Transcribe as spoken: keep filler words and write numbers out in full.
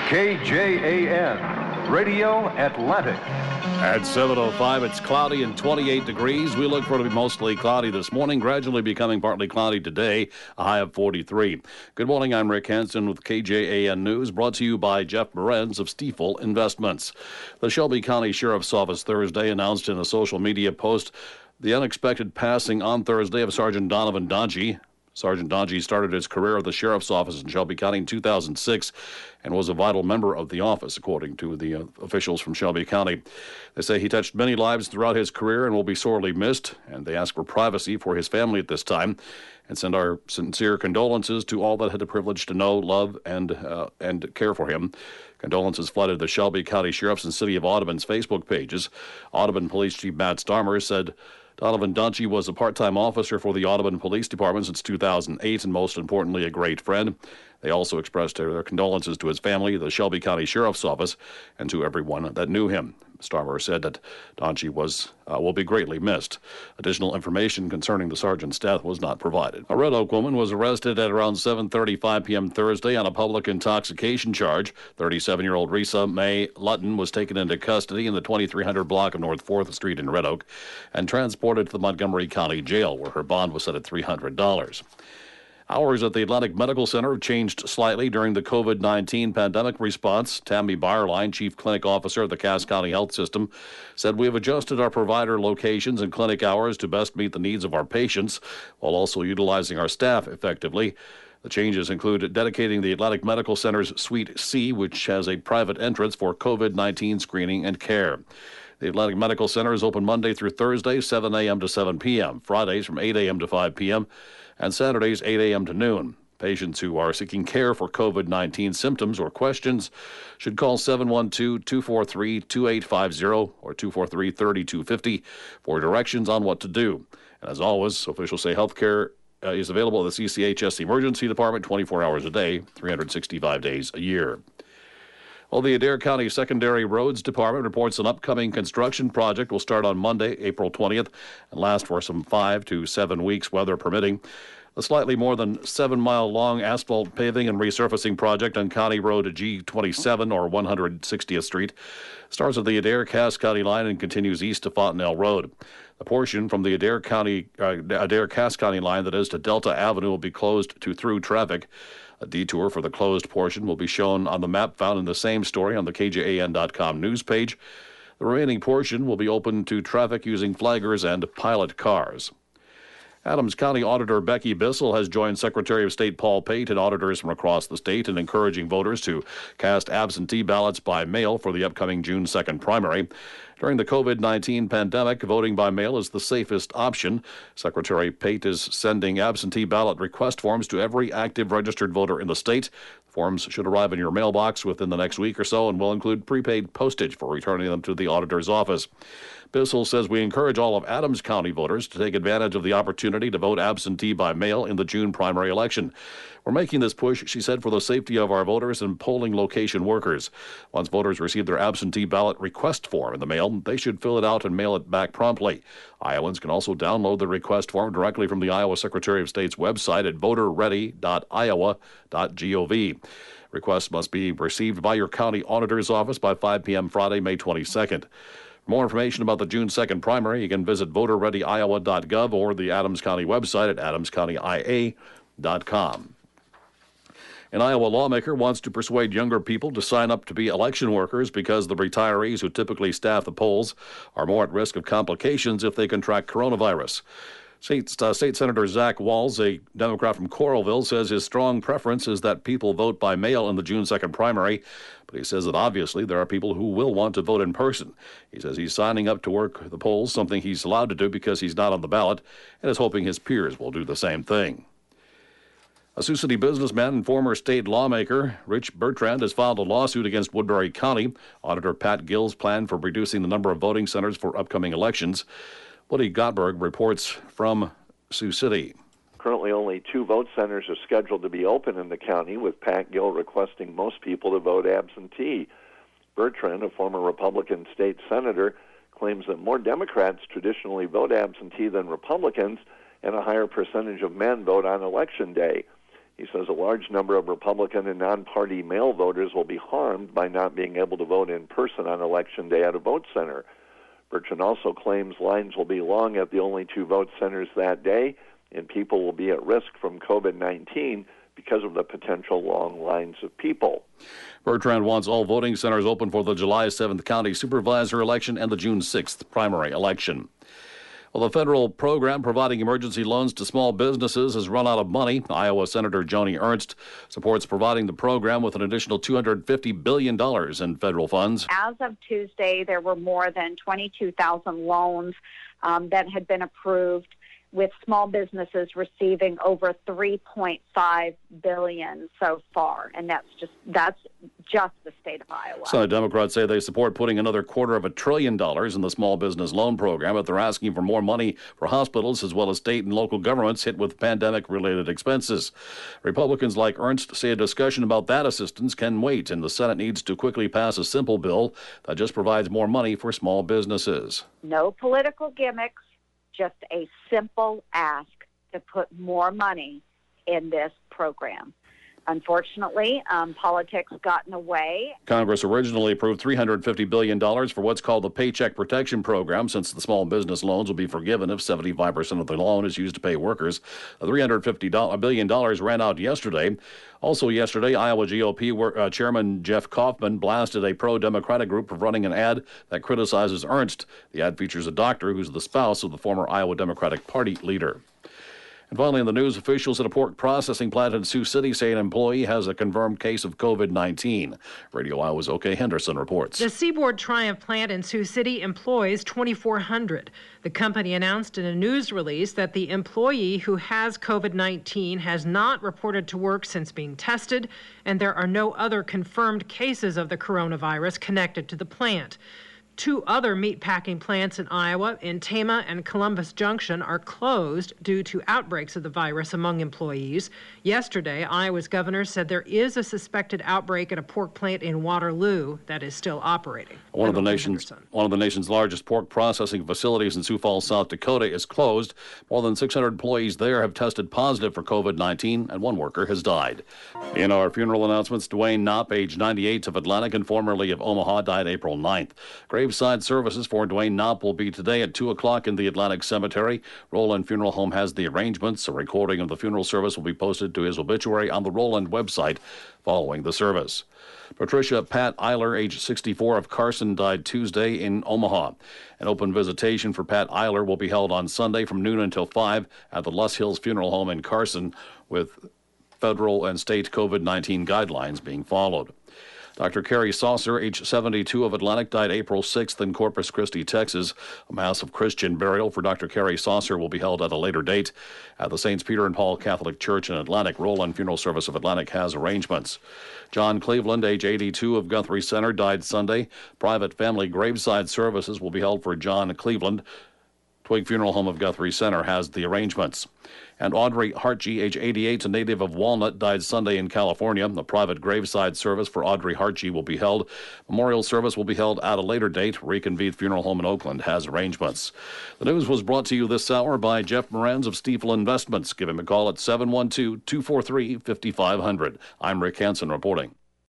K J A N, Radio Atlantic. At seven oh five, it's cloudy and twenty-eight degrees. We look for it to be mostly cloudy this morning, gradually becoming partly cloudy today, a high of forty-three. Good morning, I'm Rick Hansen with K J A N News, brought to you by Jeff Morenz of Stiefel Investments. The Shelby County Sheriff's Office Thursday announced in a social media post the unexpected passing on Thursday of Sergeant Donovan Donji. Sergeant Donji started his career at the Sheriff's Office in Shelby County in two thousand six and was a vital member of the office, according to the uh, officials from Shelby County. They say he touched many lives throughout his career and will be sorely missed, and they ask for privacy for his family at this time and send our sincere condolences to all that had the privilege to know, love, and uh, and care for him. Condolences flooded the Shelby County Sheriff's and City of Audubon's Facebook pages. Audubon Police Chief Matt Starmer said Donovan Donji was a part-time officer for the Audubon Police Department since two thousand eight and, most importantly, a great friend. They also expressed their condolences to his family, the Shelby County Sheriff's Office, and to everyone that knew him. Starmer said that Donji was uh, will be greatly missed. Additional information concerning the sergeant's death was not provided. A Red Oak woman was arrested at around seven thirty-five p.m. Thursday on a public intoxication charge. thirty-seven-year-old Risa Mae Lutton was taken into custody in the twenty-three hundred block of North fourth Street in Red Oak and transported to the Montgomery County Jail, where her bond was set at three hundred dollars. Hours at the Atlantic Medical Center have changed slightly during the COVID nineteen pandemic response. Tammy Byerline, Chief Clinic Officer of the Cass County Health System, said we have adjusted our provider locations and clinic hours to best meet the needs of our patients while also utilizing our staff effectively. The changes include dedicating the Atlantic Medical Center's Suite C, which has a private entrance for COVID nineteen screening and care. The Atlantic Medical Center is open Monday through Thursday, seven a.m. to seven p.m., Fridays from eight a.m. to five p.m., and Saturdays, eight a.m. to noon. Patients who are seeking care for COVID nineteen symptoms or questions should call seven one two, two four three, two eight five zero or two four three, three two five zero for directions on what to do. And as always, officials say healthcare uh, is available at the C C H S Emergency Department twenty-four hours a day, three hundred sixty-five days a year. Well, the Adair County Secondary Roads Department reports an upcoming construction project will start on Monday, April twentieth, and last for some five to seven weeks, weather permitting. A slightly more than seven-mile-long asphalt paving and resurfacing project on County Road G twenty-seven, or one hundred sixtieth Street, starts at the Adair-Cass County line and continues east to Fontenelle Road. The portion from the Adair County, uh, Adair-Cass County line that is to Delta Avenue will be closed to through traffic. A detour for the closed portion will be shown on the map found in the same story on the K J A N dot com news page. The remaining portion will be open to traffic using flaggers and pilot cars. Adams County Auditor Becky Bissell has joined Secretary of State Paul Pate and auditors from across the state in encouraging voters to cast absentee ballots by mail for the upcoming June second primary. During the COVID nineteen pandemic, voting by mail is the safest option. Secretary Pate is sending absentee ballot request forms to every active registered voter in the state. Forms should arrive in your mailbox within the next week or so and will include prepaid postage for returning them to the auditor's office. Bissell says we encourage all of Adams County voters to take advantage of the opportunity to vote absentee by mail in the June primary election. We're making this push, she said, for the safety of our voters and polling location workers. Once voters receive their absentee ballot request form in the mail, they should fill it out and mail it back promptly. Iowans can also download the request form directly from the Iowa Secretary of State's website at voter ready dot iowa dot gov. Requests must be received by your county auditor's office by five p.m. Friday, May twenty-second. For more information about the June second primary, you can visit voter ready iowa dot gov or the Adams County website at adams county i a dot com. An Iowa lawmaker wants to persuade younger people to sign up to be election workers because the retirees who typically staff the polls are more at risk of complications if they contract coronavirus. State, uh, State Senator Zach Walz, a Democrat from Coralville, says his strong preference is that people vote by mail in the June second primary, but he says that obviously there are people who will want to vote in person. He says he's signing up to work the polls, something he's allowed to do because he's not on the ballot, and is hoping his peers will do the same thing. A Sioux City businessman and former state lawmaker Rich Bertrand has filed a lawsuit against Woodbury County. Auditor Pat Gill's plan for reducing the number of voting centers for upcoming elections. Woody Gottberg reports from Sioux City. Currently, only two vote centers are scheduled to be open in the county, with Pat Gill requesting most people to vote absentee. Bertrand, a former Republican state senator, claims that more Democrats traditionally vote absentee than Republicans, and a higher percentage of men vote on Election Day. He says a large number of Republican and non-party mail voters will be harmed by not being able to vote in person on Election Day at a vote center. Bertrand also claims lines will be long at the only two vote centers that day, and people will be at risk from COVID nineteen because of the potential long lines of people. Bertrand wants all voting centers open for the July seventh county supervisor election and the June sixth primary election. Well, the federal program providing emergency loans to small businesses has run out of money. Iowa Senator Joni Ernst supports providing the program with an additional two hundred fifty billion dollars in federal funds. As of Tuesday, there were more than twenty-two thousand loans um, that had been approved, with small businesses receiving over three point five billion dollars so far, and that's just that's just the state of Iowa. Senate Democrats say they support putting another quarter of a trillion dollars in the small business loan program, but they're asking for more money for hospitals as well as state and local governments hit with pandemic-related expenses. Republicans like Ernst say a discussion about that assistance can wait, and the Senate needs to quickly pass a simple bill that just provides more money for small businesses. No political gimmicks. Just a simple ask to put more money in this program. Unfortunately, um, politics got in the way. Congress originally approved three hundred fifty billion dollars for what's called the Paycheck Protection Program, since the small business loans will be forgiven if seventy-five percent of the loan is used to pay workers. The three hundred fifty billion dollars ran out yesterday. Also yesterday, Iowa G O P uh, Chairman Jeff Kaufman blasted a pro-Democratic group for running an ad that criticizes Ernst. The ad features a doctor who's the spouse of the former Iowa Democratic Party leader. And finally, in the news, officials at a pork processing plant in Sioux City say an employee has a confirmed case of COVID nineteen. Radio Iowa's O K Henderson reports. The Seaboard Triumph plant in Sioux City employs twenty-four hundred. The company announced in a news release that the employee who has COVID nineteen has not reported to work since being tested, and there are no other confirmed cases of the coronavirus connected to the plant. Two other meatpacking plants in Iowa, in Tama and Columbus Junction, are closed due to outbreaks of the virus among employees. Yesterday, Iowa's governor said there is a suspected outbreak at a pork plant in Waterloo that is still operating. One of the nation's one of the nation's largest pork processing facilities in Sioux Falls, South Dakota, is closed. More than six hundred employees there have tested positive for COVID nineteen, and one worker has died. In our funeral announcements, Dwayne Knopp, age ninety-eight, of Atlantic and formerly of Omaha, died April ninth. Graveside services for Dwayne Knopp will be today at two o'clock in the Atlantic Cemetery. Roland Funeral Home has the arrangements. A recording of the funeral service will be posted to his obituary on the Roland website following the service. Patricia Pat Eiler, age sixty-four, of Carson, died Tuesday in Omaha. An open visitation for Pat Eiler will be held on Sunday from noon until five at the Luss Hills Funeral Home in Carson, with federal and state COVID nineteen guidelines being followed. Doctor Carrie Saucer, age seventy-two, of Atlantic, died April sixth in Corpus Christi, Texas. A mass of Christian burial for Doctor Carrie Saucer will be held at a later date at the Saints Peter and Paul Catholic Church in Atlantic. Roland Funeral Service of Atlantic has arrangements. John Cleveland, age eighty-two, of Guthrie Center, died Sunday. Private family graveside services will be held for John Cleveland. Twig Funeral Home of Guthrie Center has the arrangements. And Audrey Hartgee, age eighty-eight, a native of Walnut, died Sunday in California. The private graveside service for Audrey Hartgee will be held. Memorial service will be held at a later date. Reconvene Funeral Home in Oakland has arrangements. The news was brought to you this hour by Jeff Moranz of Stiefel Investments. Give him a call at seven one two, two four three, five five zero zero. I'm Rick Hansen reporting.